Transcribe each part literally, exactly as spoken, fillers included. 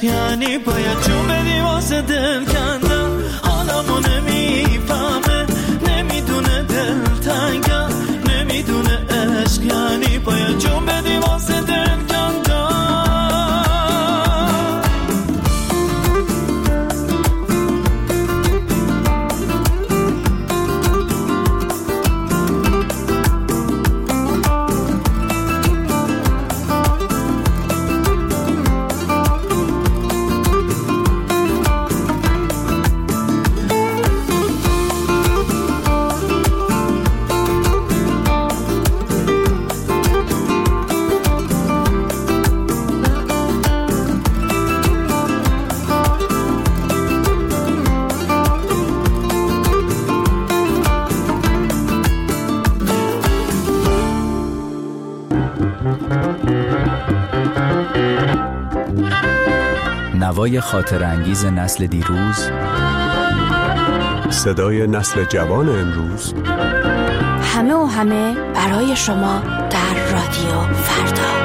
عشق یعنی باید جون بدی واسه دل کندم. حالمو نمیفهمه، نمیدونه دل تنگم، نمیدونه عشق یعنی باید جون بدی واسه دل کندم. نوای خاطر انگیز نسل دیروز، صدای نسل جوان امروز، همه و همه برای شما در رادیو فردا.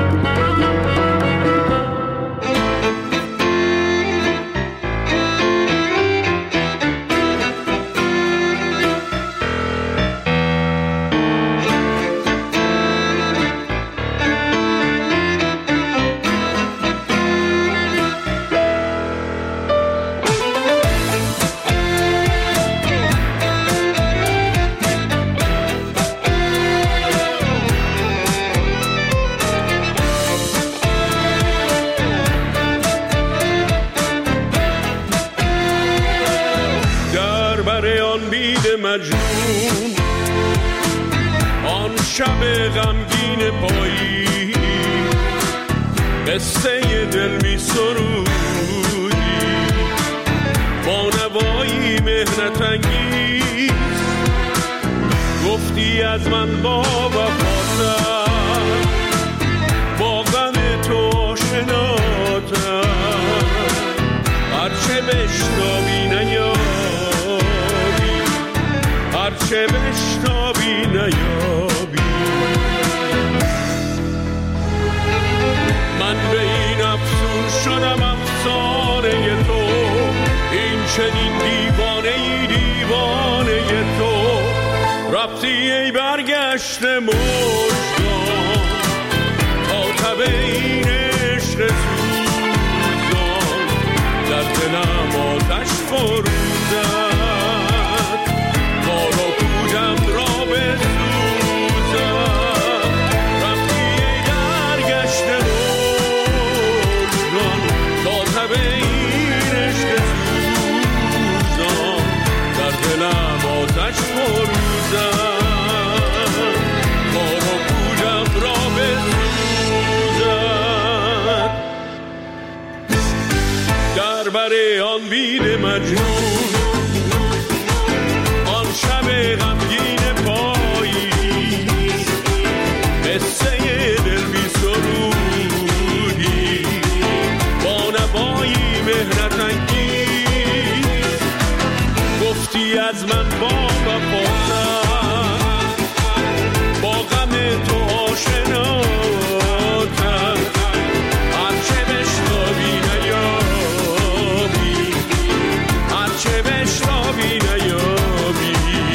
مجنون آن شب غمگین پایی، قصه دل می سرودی با نوایی مهنت انگیز. گفتی از من با وفاتر، با غم تو آشناتر، هرچه بشنوی نیابی، هرچه بشنوی نیابی. من به این افسون شدم افسانه تو، این چنین دیوانه ای دیوانه تو. رفتی ای برگشت مژگان تا تب این عشق سوزان، در دلم آتش فروزد کارو پودم را بسوزد. رفتی ای برگشت مژگان تا تب این عشق سوزان، در دلم آتش فروزد کارو پودم را بسوزد. در بر آن بید مجنون آن شب غمگین پایی، قصه دل بی سرودی با نوایی مهنت انگیز. گفتی از من با وفاتر، با غم تو آشناتر، هرچه بشنوی نیابی، هرچه بشنوی نیابی.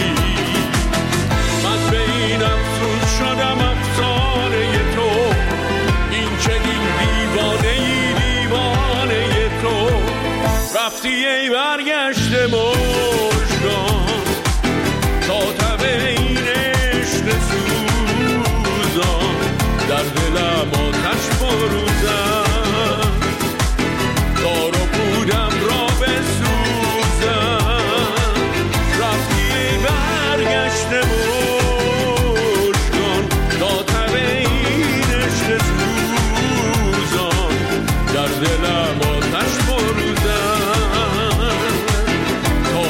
من به این افسون شدم افسانه تو، این چنین دیوانه ای دیوانه تو. رفتی ای برگشت مژگان تا تب این عشق سوزان، در دلم آتش فروزد کارو پودم را بسوزد. رفتی ای برگشت مژگان تا تب این عشق سوزان، در دلم آتش فروزد کارو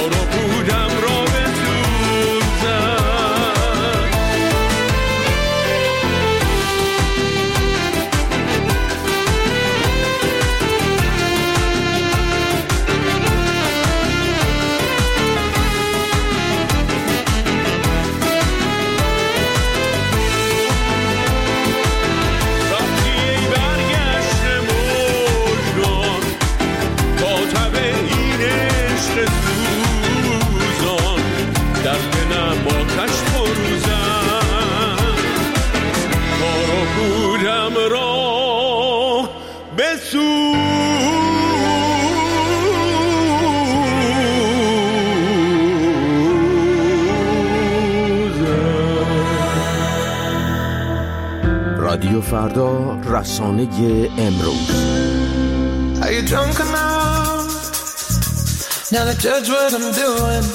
رادیو فردا، رسانه امروز. Are you drunk enough now to judge what I'm doing?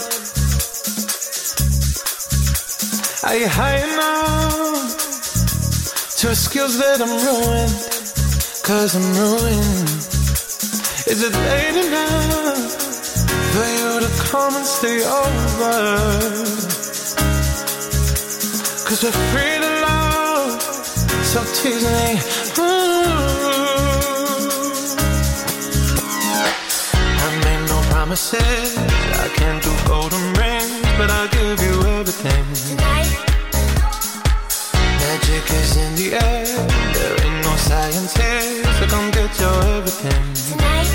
Are you high enough to excuse that I'm ruined? Cause I'm ruined. Is it late enough for you to come and stay over? Cause we're free to love, so tease me. I made no promises, I can't do golden rings, but I'll give you everything. Tonight. Magic is in the air, there ain't no science here, so come get your everything. Tonight.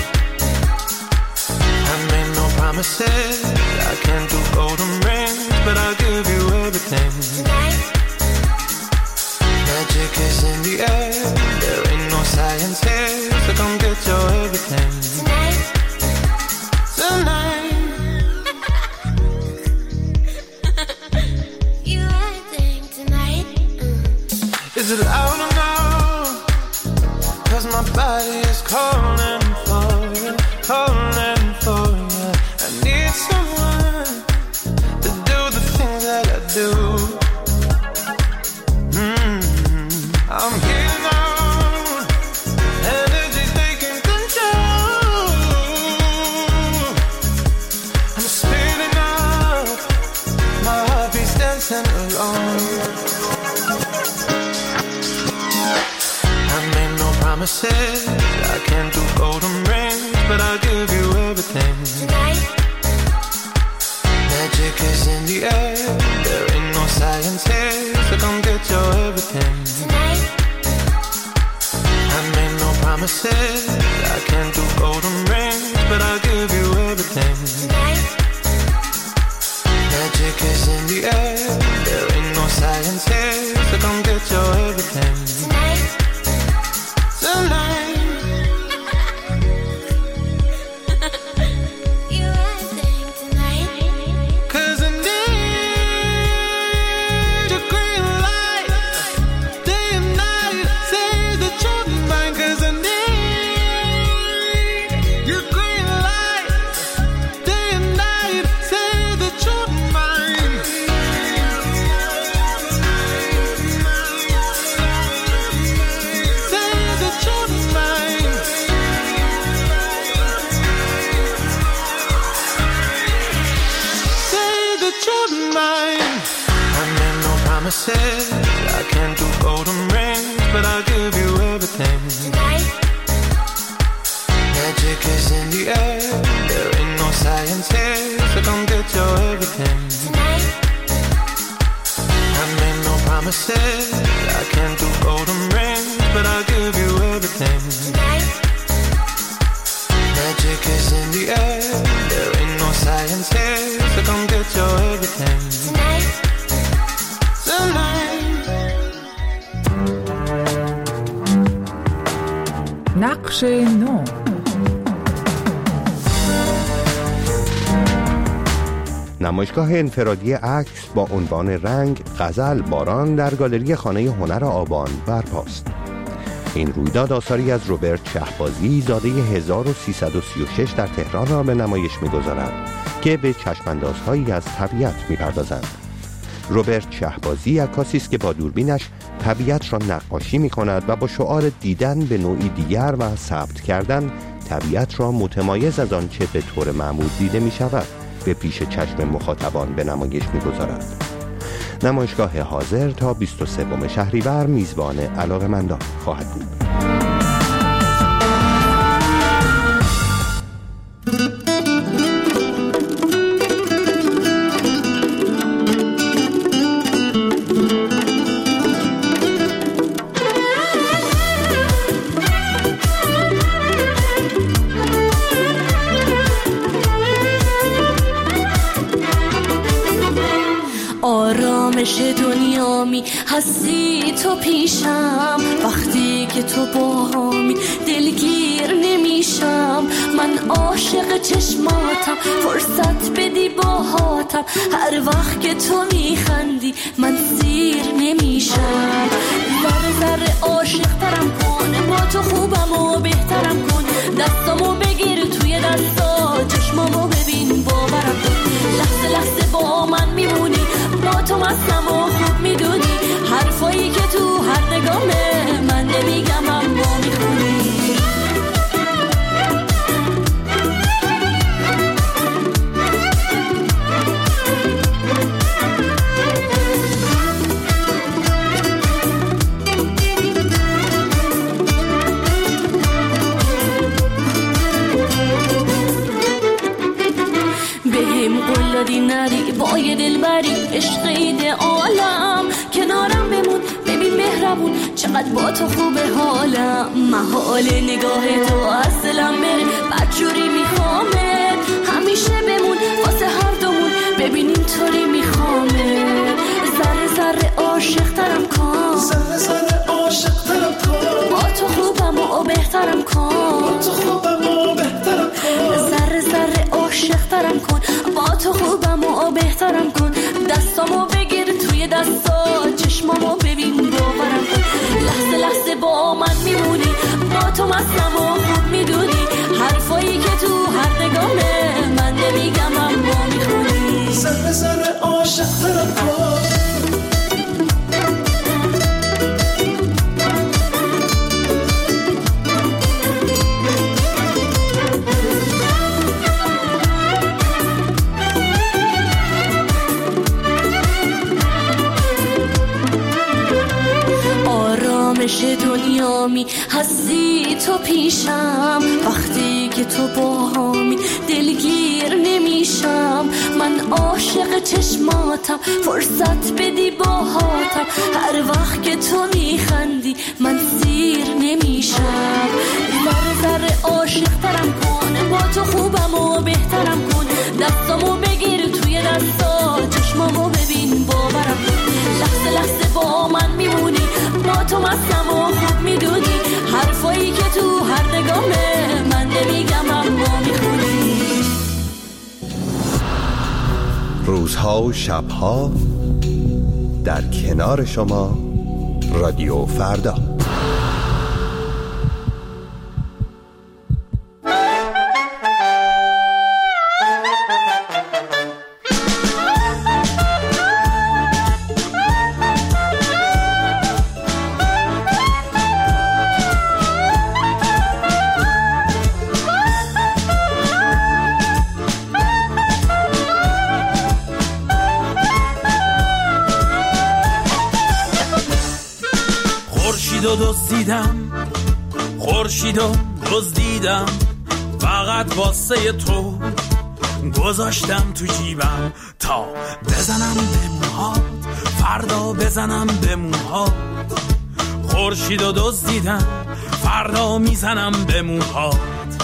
I made no promises, I can't do golden rings, but I'll give you everything. Tonight. Magic is in the air, there ain't no science here, so come get your everything. Tonight. Tonight. You everything tonight. Mm. Is it loud or no? Cause my body is calling for you, calling for you. I need someone to do the things that I do. I'm here now, energy taking control. I'm speeding up, my heart beats dancing alone. I made no promises, I can't do golden rings, but I'll give you everything. Tonight. Magic is in the air, there ain't no science here, so come get your everything. Tonight. I made no promises, I can't do golden rings, but I'll give you everything. Tonight. Magic is in the air, there ain't no science here, so come get your everything. Tonight. Tonight. You everything tonight. Cause I need your green light, day and night, say that you're mine. Cause I need your green light, day and night, say that you're mine. Say that you're mine. Say that you're mine. I made no promises, I can't do golden rings, but I'll give you everything. Tonight. Magic is in the air, there ain't no science here, so come get your everything. Tonight. I made no promises, I can't do golden rings, but I'll give you everything. Tonight. Magic is in the air, there ain't no science here, so come get your everything. Tonight. Tonight. نقش نو. نمایشگاه انفرادی عکس با عنوان رنگ، غزل، باران در گالری خانه هنر آبان برپاست. این رویداد آثاری از روبرت شهبازی زاده هزار و سیصد و سی و شش در تهران را به نمایش می‌گذارد که به چشم‌اندازهایی از طبیعت می‌پردازند. روبرت شهبازی عکاسی است که با دوربینش طبیعت را نقاشی می‌کند و با شعار دیدن به نوعی دیگر و ثبت کردن طبیعت را متمایز از آنچه به طور معمول دیده می‌شود به پیش چشم مخاطبان به نمایش می‌گذارد. نمایشگاه حاضر تا بیست و سوم شهریور میزبان علاقه‌مندان خواهد بود. آرامش دنیامی هستی تو پیشم، وقتی که تو باهامی دلگیر نمیشم. من عاشق چشماتم، فرصت بدی باهاتم، هر وقت که تو میخندی من سیر نمیشم. ذره ذره عشق ایده عالم کنارم بمون ببین مهربون چقدر با تو خوبه حالم محال نگاه تو از دلم بره بدجوری میخوامه همیشه بمون واسه هر دومون ببین اینطوری میخوامه ذره ذره عاشق ترم کن ذره ذره عاشق ترم کن با تو خوبم و بهترم کن با تو خوبم و بهترم کن ذره ذره عاشق ترم کن با تو خوبم و بهترم کن دستامو بگیر توی دستا چشمامو ببین باورم کن لحظه لحظه با من میمونی با تو مستم و خوب میدونی حرفایی که تو هر نگامه من نمیگم اما میخونی ذره ذره عاشق ترم کن دنیامی هستی تو پیشم وقتی که تو باهامی دلگیر نمیشم من عاشق چشماتم فرصت بدی باهاتم هر وقت که تو میخندی من سیر نمیشم ذره ذره عاشق ترم کن با تو خوبم و بهترم کن دستامو بگیر توی دستا چشمامو ببین باورم کن لحظه لحظه با من میمونی با تو مستم و خوب میدونی حرفایی که تو هر نگامه من نمیگم اما میخونی روزها و شبها در کنار شما رادیو فردا. دزدیدم خورشیدو دزدیدم فقط واسه تو گذاشتم تو جیبم تا بزنم به موهات فردا بزنم به موهات خورشیدو دزدیدم فردا میزنم به موهات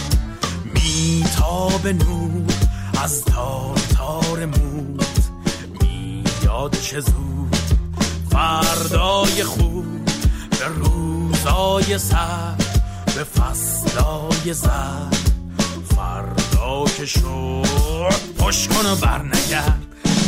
میتاب نور از تار تار موت میاد چه زود فردای خوب به روزای سر به فصلای زر فردا که شد پشت کن و برنگرد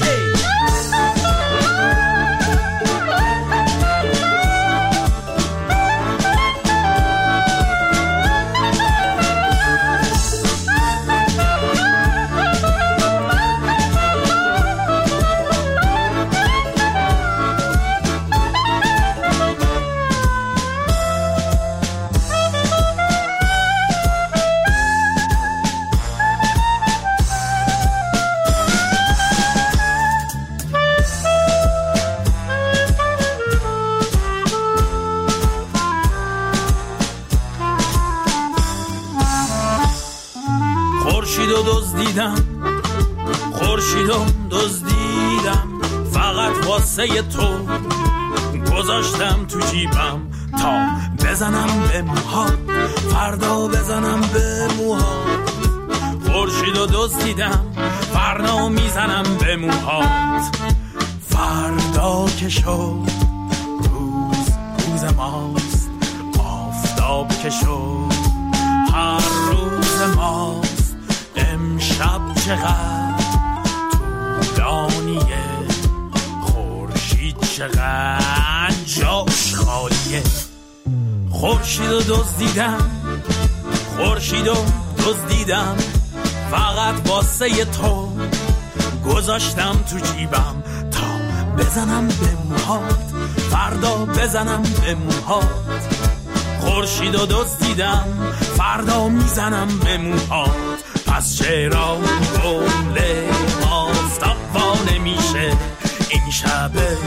خورشیدو دزدیدم خورشیدو دزدیدم فقط واسه تو گذاشتم تو جیبم تا بزنم به موهات فردا بزنم به موهات خورشیدو دزدیدم فردا میزنم به موهات فردا که شد روز روز ماست آفتاب که شد هر روز ماست امشب چقدر طولانیه خورشید چقدر جاش خالیه خورشیدو دزدیدم خورشیدو دزدیدم فقط واسه تو گذاشتم تو جیبم تا بزنم به موهات فردا بزنم به موهات خورشیدو دزدیدم فردا میزنم به موهات پس چرا گل آفتاب وا نمیشه این شب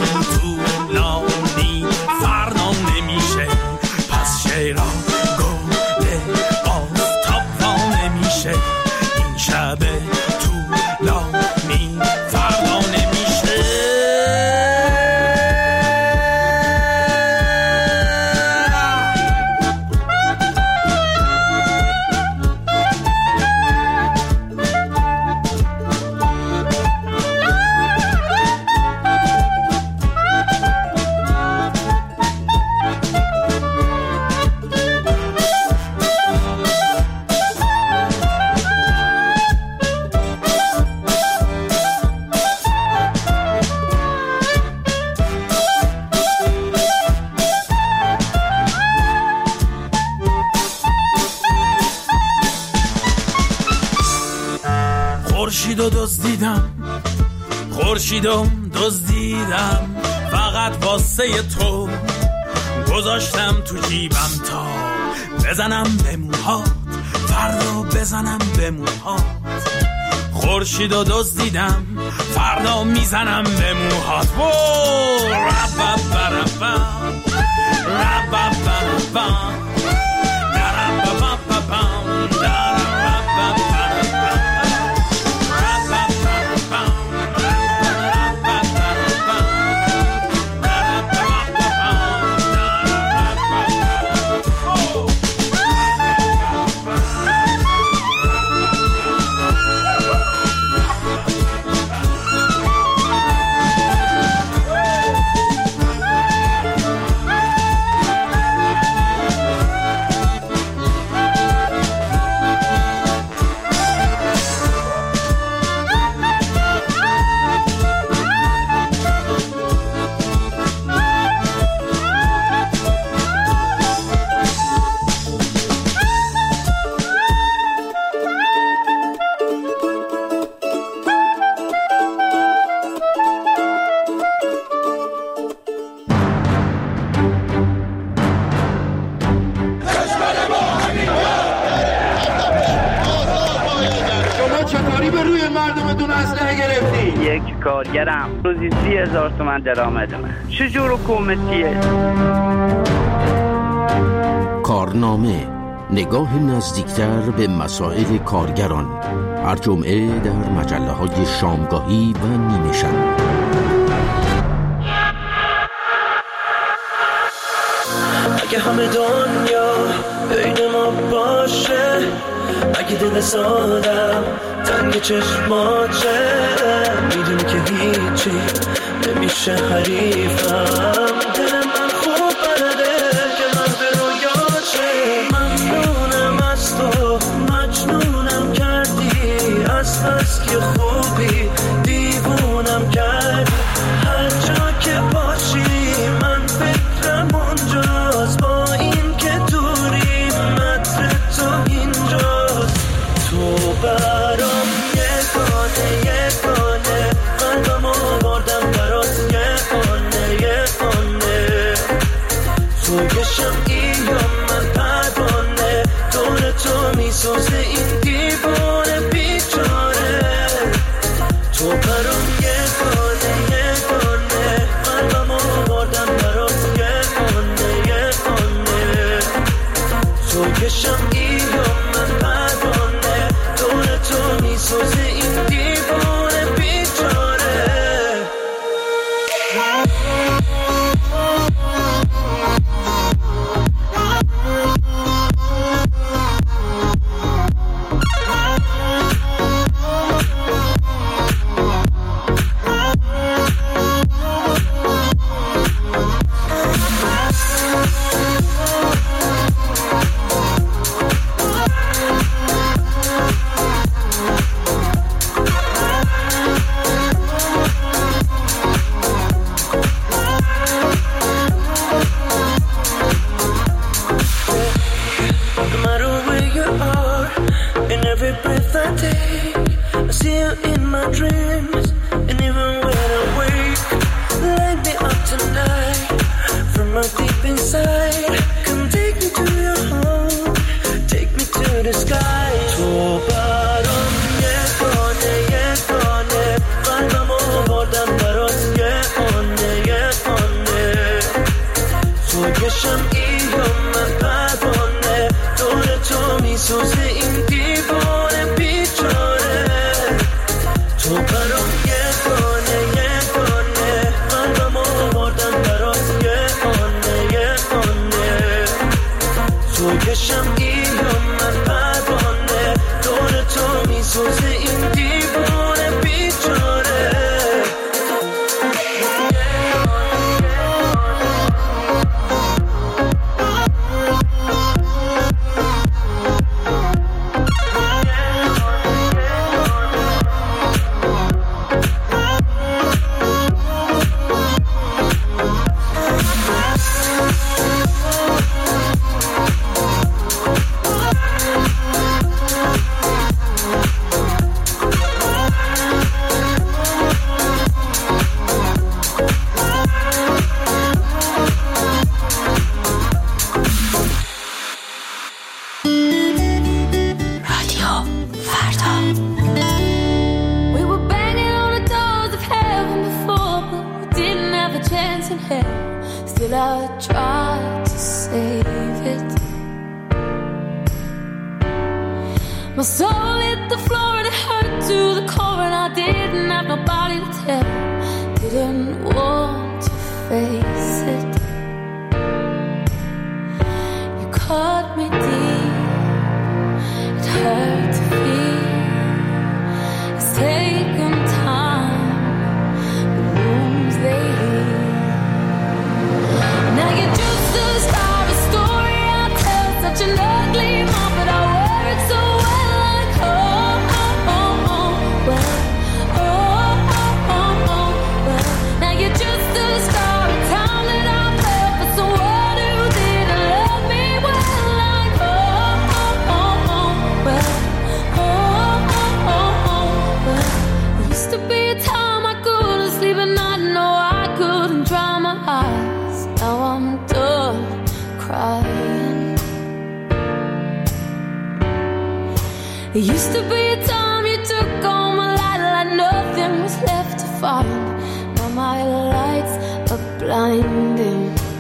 طولانی فردا نمیشه پس چرا گل آفتاب وا نمیشه این شب طولانی فردا نمیشه دزدیدم، خورشیدم دزدیدم، فقط واسه تو گذاشتم تو جیبم تا بزنم به موهات، فردا بزنم به موهات. خورشیدو دزدیدم، فردا میزنم به موهات. وو ربا بربا ربا بربا دربا بربا کارگرم روزی سی هزار تومن درآمدمه. چجور حکومتیه؟ کارنامه، نگاه نزدیکتر به مسائل کارگران، هر جمعه در مجله های شامگاهی و نیمه شب. اگه همه دنیا بین ما باشه، اگه دل سادم تنگ چشماته، میدونی که هیچی نمیشه حریفم. دل من خوب بلده که من به رویاشه. ممنونم از تو، مجنونم کردی، از بس که خوبی دیوونم کردی. هر جا که باشی من فکرم اونجاست، با این که دوری متر تو اینجاست. تو برام یگانه یگانه، قلبم آوردم برات یگانه یگانه. تو یه شمعی یا من پروانه، دور تو میسوزه این دیوانه بیچاره. تو برام یگانه یگانه، قلبم آوردم برات یگانه یگانه. تو یه شمعی یا من پروانه، دور تو میسوزه این دیوانه بیچاره. tried to save it. My soul hit the floor and it hurt to the core, and I didn't have nobody to tell. Didn't want to face it. You cut me deep. It hurt to feel. It's taken time. The wounds they heal. Now you're just a star, a story I tell. Such an ugly mom, but I wear it so well. Like oh, oh, oh, oh, well. Oh, oh, oh, oh, well. Now you're just a star, a time that I fell for someone who didn't love me well. Like oh, oh, oh, oh, well. Oh, oh, oh, oh, well. There used to be a time I couldn't sleep at night. No, I couldn't dry my eyes. Now I'm done crying. There used to be a time you took all my light like nothing was left to find. Now my lights are blinding.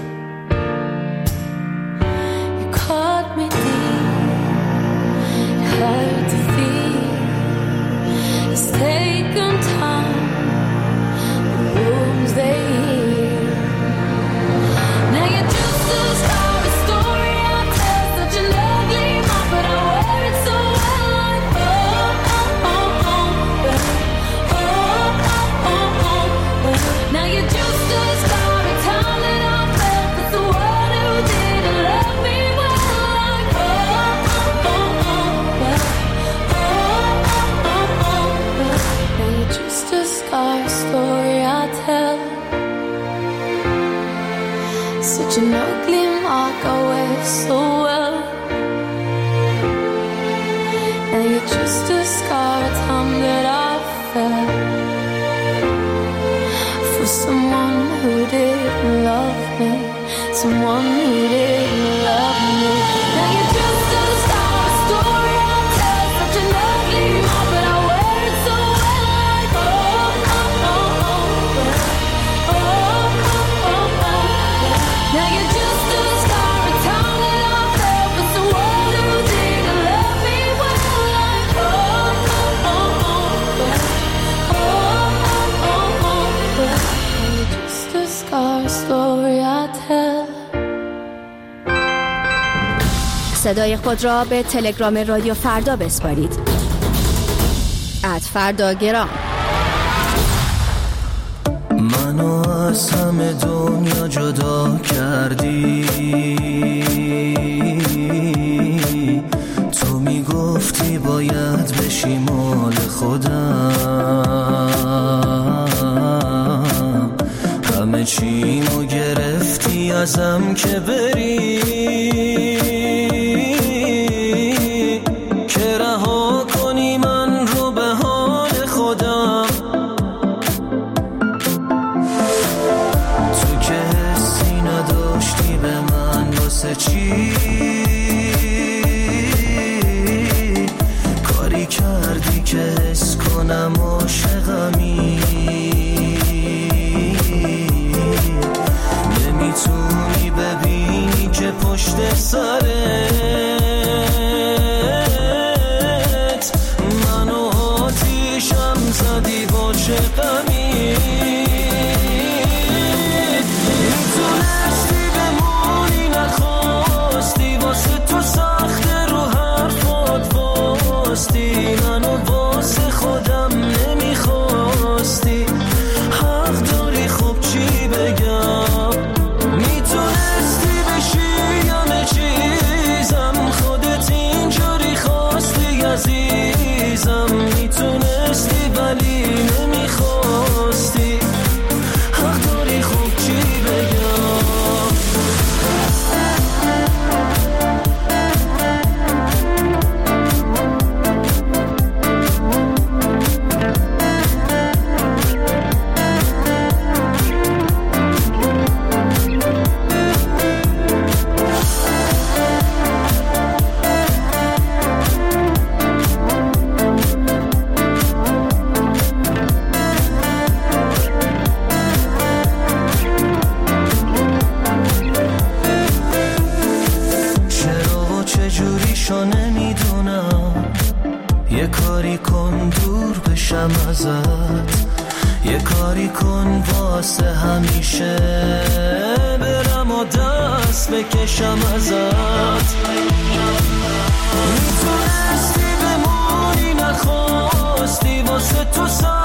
You cut me deep. It hurt to feel. It's taken time. The wounds they heal. Now you're just a star, a story I tell. Such an ugly mom, but I wear it so well. Like oh, oh, oh, oh, well. Oh, oh, oh, oh, well. Now you're just a star, a time that I fell for someone who didn't love me well. Like oh, oh, oh, oh, well. Oh, oh, oh, oh, well. Now you're just a scar, a story I tell. Such an ugly mark I wear so well. Now you're just a scar, a time that I fell for someone who didn't love me, someone who didn't love me. Now you're just a star, a story I tell. Such an ugly mark, but I wear it so well. Like oh, oh, oh, oh, well. Oh, oh, oh, oh, well. Now you're just a star, a time that I fell for someone who didn't love me well. Like oh, oh, oh, oh, well. Oh, oh, oh, oh, well. Now you're just a scar, a story I tell. صدای خود را به تلگرام رادیو فردا بسپارید. ات فرداگرام. منو از همه دنیا جدا کردی، تو میگفتی باید بشی مال خودم، همه چیمو گرفتی ازم که بری، که رها کنی من رو به حال خودم. تو که حسی نداشتی به من واسه چی کاری کردی که حس کنم عاشقمی، نمیتونی ببینی که پشت سرت منو آتیشم زدی با چه غمی، میتونستی بمونی نخواستی، واسه تو سخت رو حرفات واستی، منو واسه خودم نمیخواستی، حق داری خب چی بگم، میتونستی بشی همه چیز کاری کن دور بشم ازت، یه کاری کن واسه همیشه برم و دست بکشم ازت. میتونستی بمونی نخواستی واسه تو سا